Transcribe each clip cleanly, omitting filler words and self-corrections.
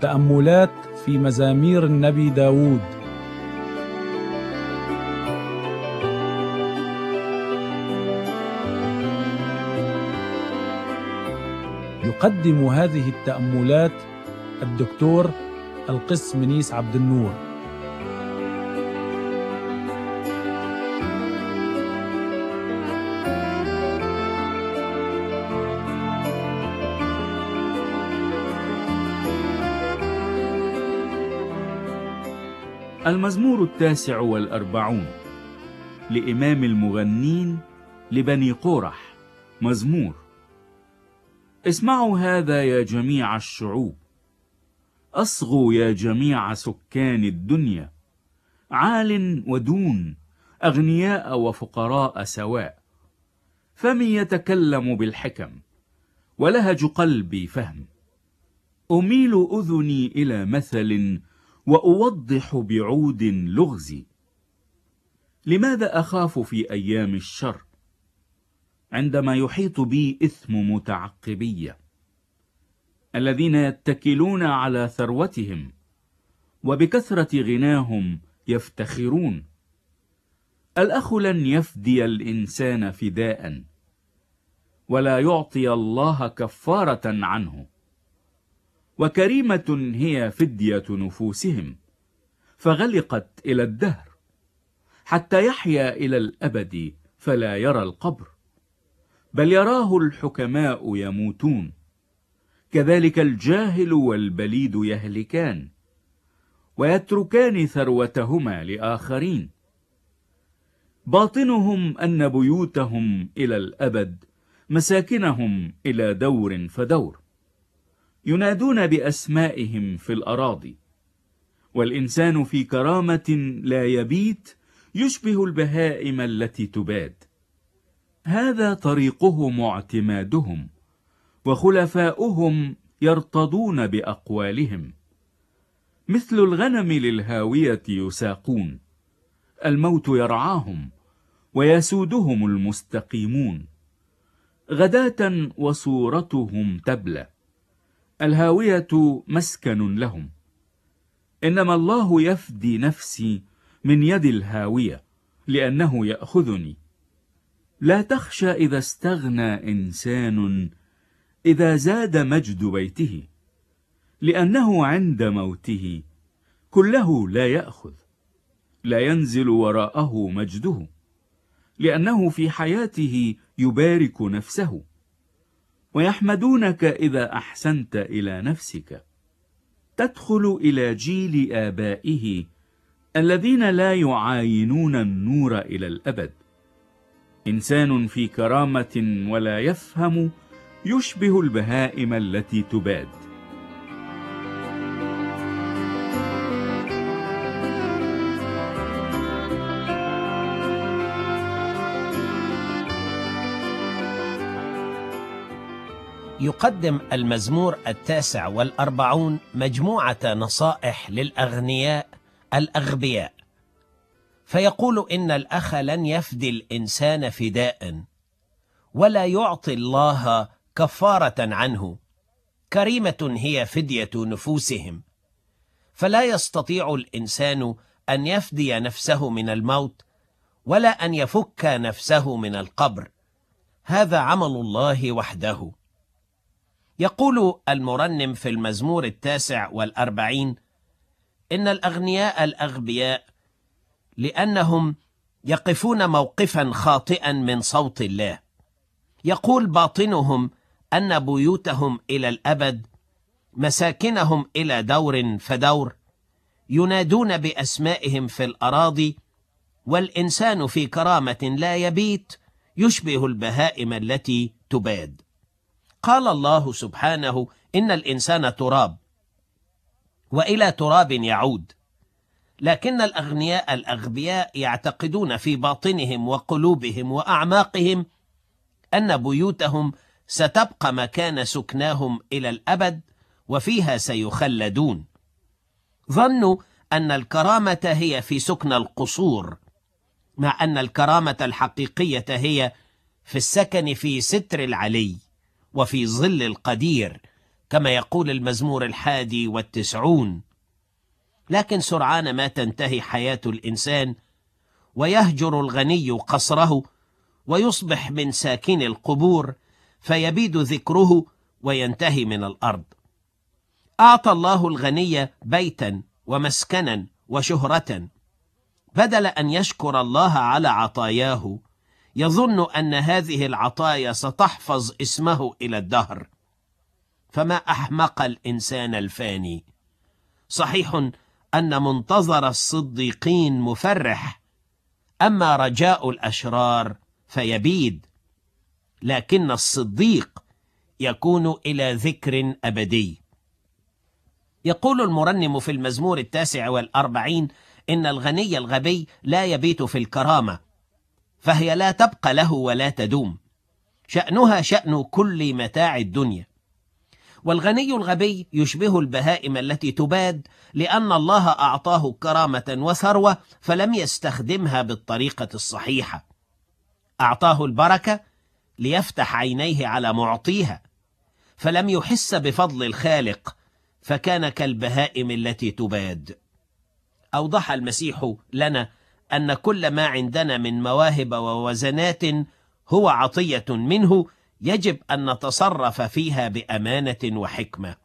تأملات في مزامير النبي داود. يقدم هذه التأملات الدكتور القس منيس عبد النور. المزمور 49 لإمام المغنين لبني قورح. مزمور: اسمعوا هذا يا جميع الشعوب، أصغوا يا جميع سكان الدنيا، عال ودون، أغنياء وفقراء سواء، فمن يتكلم بالحكم ولهج قلبي فهم. أميل أذني إلى مثل وأوضح بعود لغزي. لماذا أخاف في أيام الشر عندما يحيط بي إثم متعقبية؟ الذين يتكلون على ثروتهم وبكثرة غناهم يفتخرون. الأخ لن يفدي الإنسان فداء، ولا يعطي الله كفارة عنه. وكريمة هي فدية نفوسهم، فغلقت إلى الدهر، حتى يحيا إلى الأبد فلا يرى القبر، بل يراه الحكماء يموتون. كذلك الجاهل والبليد يهلكان، ويتركان ثروتهما لآخرين. باطنهم أن بيوتهم إلى الأبد، مساكنهم إلى دور فدور. ينادون بأسمائهم في الأراضي، والإنسان في كرامة لا يبيت، يشبه البهائم التي تباد. هذا طريقهم واعتمادهم، وخلفاؤهم يرتضون بأقوالهم. مثل الغنم للهاوية يساقون، الموت يرعاهم ويسودهم المستقيمون. غداة وصورتهم تبلى، الهاوية مسكن لهم. إنما الله يفدي نفسي من يد الهاوية، لأنه يأخذني. لا تخشى إذا استغنى إنسان، إذا زاد مجد بيته، لأنه عند موته كله لا يأخذ، لا ينزل وراءه مجده، لأنه في حياته يبارك نفسه. ويحمدونك إذا أحسنت إلى نفسك. تدخل إلى جيل آبائه الذين لا يعاينون النور إلى الأبد. إنسان في كرامة ولا يفهم، يشبه البهائم التي تباد. يقدم المزمور 49 مجموعة نصائح للأغنياء الأغبياء، فيقول إن الأخ لن يفدي الإنسان فداء، ولا يعطي الله كفارة عنه. كريمة هي فدية نفوسهم، فلا يستطيع الإنسان أن يفدي نفسه من الموت، ولا أن يفك نفسه من القبر. هذا عمل الله وحده. يقول المرنم في المزمور 49 إن الأغنياء الأغبياء لأنهم يقفون موقفا خاطئا من صوت الله. يقول باطنهم أن بيوتهم إلى الأبد، مساكنهم إلى دور فدور. ينادون بأسمائهم في الأراضي، والإنسان في كرامة لا يبيت، يشبه البهائم التي تباد. قال الله سبحانه إن الإنسان تراب، وإلى تراب يعود. لكن الأغنياء الأغبياء يعتقدون في باطنهم وقلوبهم وأعماقهم أن بيوتهم ستبقى مكان سكناهم إلى الأبد، وفيها سيخلدون. ظنوا أن الكرامة هي في سكن القصور، مع أن الكرامة الحقيقية هي في السكن في ستر العلي وفي ظل القدير، كما يقول المزمور 91. لكن سرعان ما تنتهي حياة الإنسان ويهجر الغني قصره ويصبح من ساكن القبور، فيبيد ذكره وينتهي من الأرض. أعطى الله الغني بيتا ومسكنا وشهرة، بدل أن يشكر الله على عطاياه يظن أن هذه العطايا ستحفظ اسمه إلى الدهر. فما أحمق الإنسان الفاني. صحيح أن منتظر الصديقين مفرح، أما رجاء الأشرار فيبيد، لكن الصديق يكون إلى ذكر أبدي. يقول المرنم في المزمور 49 إن الغني الغبي لا يبيت في الكرامة، فهي لا تبقى له ولا تدوم، شأنها شأن كل متاع الدنيا. والغني الغبي يشبه البهائم التي تباد، لأن الله أعطاه كرامة وثروة فلم يستخدمها بالطريقة الصحيحة. أعطاه البركة ليفتح عينيه على معطيها، فلم يحس بفضل الخالق، فكان كالبهائم التي تباد. أوضح المسيح لنا أن كل ما عندنا من مواهب ووزنات هو عطية منه، يجب أن نتصرف فيها بأمانة وحكمة.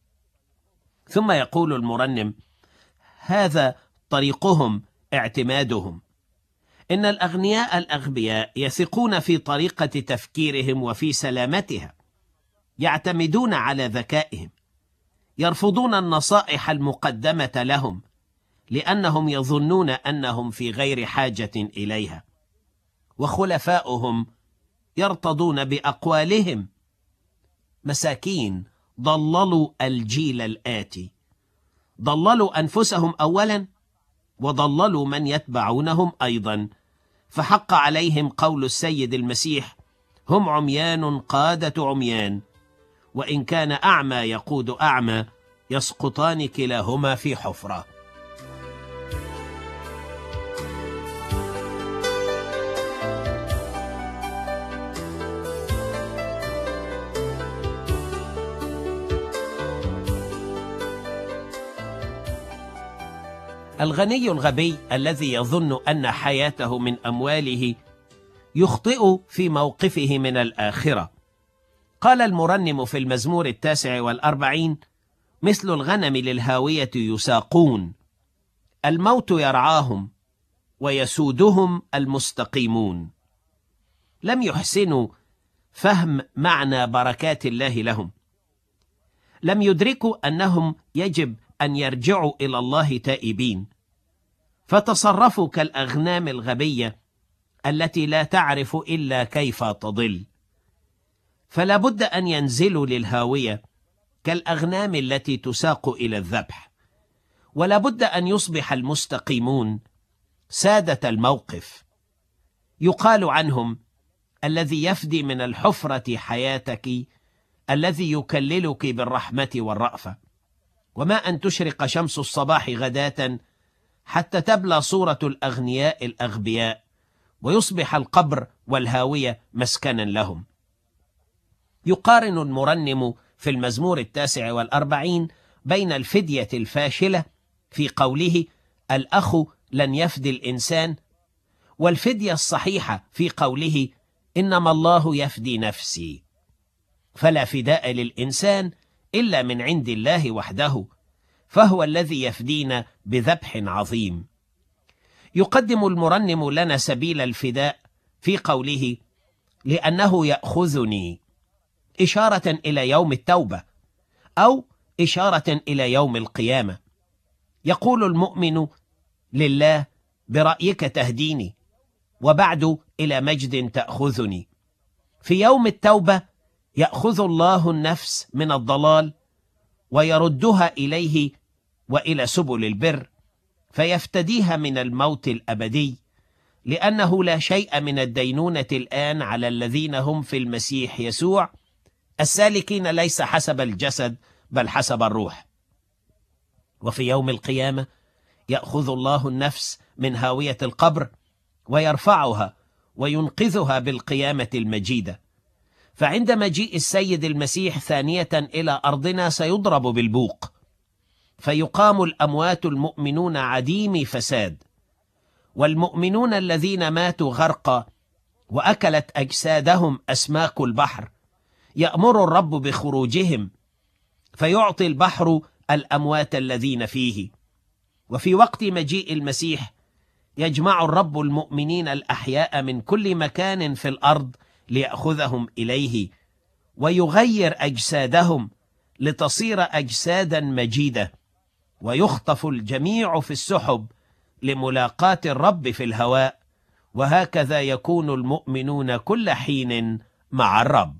ثم يقول المرنم: هذا طريقهم اعتمادهم. إن الأغنياء الأغبياء يثقون في طريقة تفكيرهم وفي سلامتها، يعتمدون على ذكائهم، يرفضون النصائح المقدمة لهم لأنهم يظنون أنهم في غير حاجة إليها. وخلفاؤهم يرتضون بأقوالهم. مساكين ضللوا الجيل الآتي، ضللوا أنفسهم أولا وضللوا من يتبعونهم أيضا، فحق عليهم قول السيد المسيح: هم عميان قادة عميان، وإن كان أعمى يقود أعمى، يسقطان كلاهما في حفرة. الغني الغبي الذي يظن أن حياته من أمواله يخطئ في موقفه من الآخرة. قال المرنم في المزمور 49: مثل الغنم للهاوية يساقون، الموت يرعاهم ويسودهم المستقيمون. لم يحسنوا فهم معنى بركات الله لهم، لم يدركوا أنهم يجب أن يرجعوا إلى الله تائبين، فتصرفوا كالأغنام الغبية التي لا تعرف إلا كيف تضل. فلا بد أن ينزلوا للهاوية كالأغنام التي تساق إلى الذبح، ولا بد أن يصبح المستقيمون سادة الموقف. يقال عنهم: الذي يفدي من الحفرة حياتك، الذي يكللك بالرحمة والرأفة. وما أن تشرق شمس الصباح غداة حتى تبلى صورة الأغنياء الأغبياء، ويصبح القبر والهاوية مسكنا لهم. يقارن المرنم في المزمور 49 بين الفدية الفاشلة في قوله: الأخ لن يفدي الإنسان، والفدية الصحيحة في قوله: إنما الله يفدي نفسي. فلا فداء للإنسان إلا من عند الله وحده، فهو الذي يفدينا بذبح عظيم. يقدم المرنم لنا سبيل الفداء في قوله: لأنه يأخذني، إشارة إلى يوم التوبة أو إشارة إلى يوم القيامة. يقول المؤمن لله: برأيك تهديني، وبعد إلى مجد تأخذني. في يوم التوبة يأخذ الله النفس من الضلال ويردها إليه وإلى سبل البر، فيفتديها من الموت الأبدي، لأنه لا شيء من الدينونة الآن على الذين هم في المسيح يسوع، السالكين ليس حسب الجسد بل حسب الروح. وفي يوم القيامة يأخذ الله النفس من هاوية القبر ويرفعها وينقذها بالقيامة المجيدة، فعند مجيء السيد المسيح ثانية إلى أرضنا سيضرب بالبوق، فيقام الأموات المؤمنون عديمي فساد، والمؤمنون الذين ماتوا غرقا وأكلت أجسادهم أسماك البحر يأمر الرب بخروجهم، فيعطي البحر الأموات الذين فيه. وفي وقت مجيء المسيح يجمع الرب المؤمنين الأحياء من كل مكان في الأرض ليأخذهم إليه، ويغير أجسادهم لتصير أجسادا مجيدة، ويخطف الجميع في السحب لملاقاة الرب في الهواء، وهكذا يكون المؤمنون كل حين مع الرب.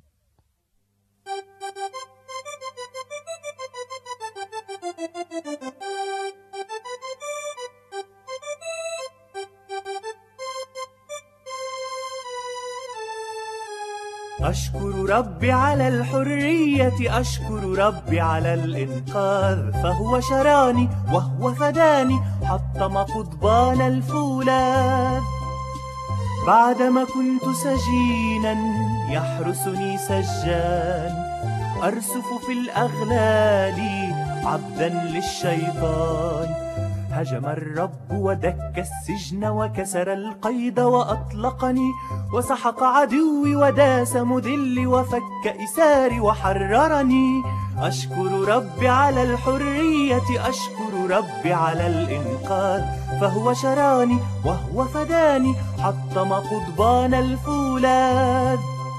أشكر ربي على الحرية، أشكر ربي على الإنقاذ، فهو شراني وهو فداني، حطم قضبان الفولاذ. بعدما كنت سجينا يحرسني سجان، أرسف في الأغلال عبدا للشيطان. هجم الرب ودك السجن وكسر القيد وأطلقني، وسحق عدوي وداس مذلي وفك إساري وحررني. أشكر ربي على الحرية، أشكر ربي على الإنقاذ، فهو شراني وهو فداني، حطم قضبان الفولاذ.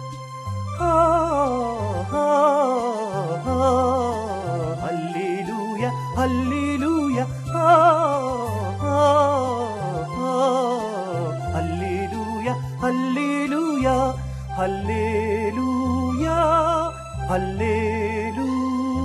هللويا هللويا هللويا هللويا هللويا هللويا.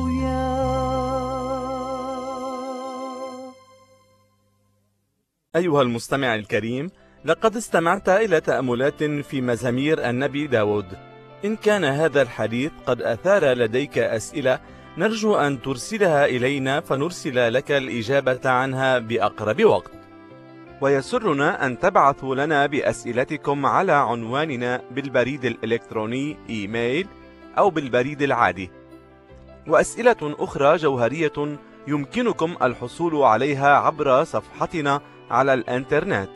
أيها المستمع الكريم، لقد استمعت إلى تأملات في مزامير النبي داود. إن كان هذا الحديث قد أثار لديك أسئلة، نرجو أن ترسلها إلينا فنرسل لك الإجابة عنها بأقرب وقت. ويسرنا أن تبعثوا لنا بأسئلتكم على عنواننا بالبريد الإلكتروني إيميل أو بالبريد العادي. وأسئلة أخرى جوهرية يمكنكم الحصول عليها عبر صفحتنا على الإنترنت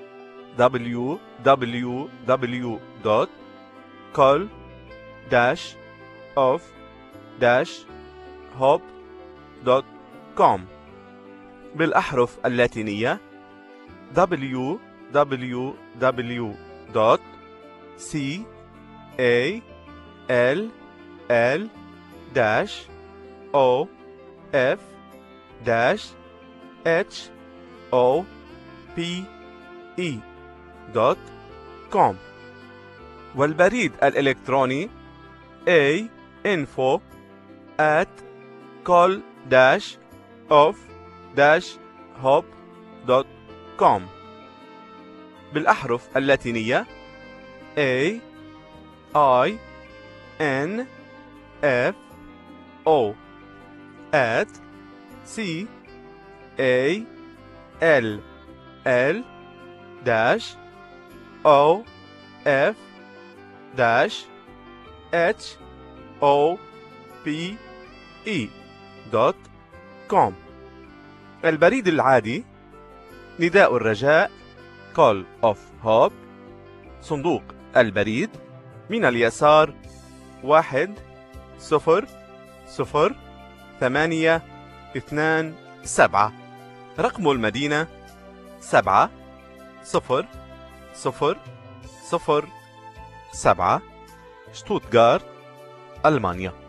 www.call-of-hope.com بالأحرف اللاتينية www.call-of-hope.com والبريد الإلكتروني info@call-of-hope.com بالأحرف اللاتينية info@call-of-hope.com البريد العادي نداء الرجاء Call of Hope، صندوق البريد من اليسار 1002827، رقم المدينة 70007، شتوتغارت، ألمانيا.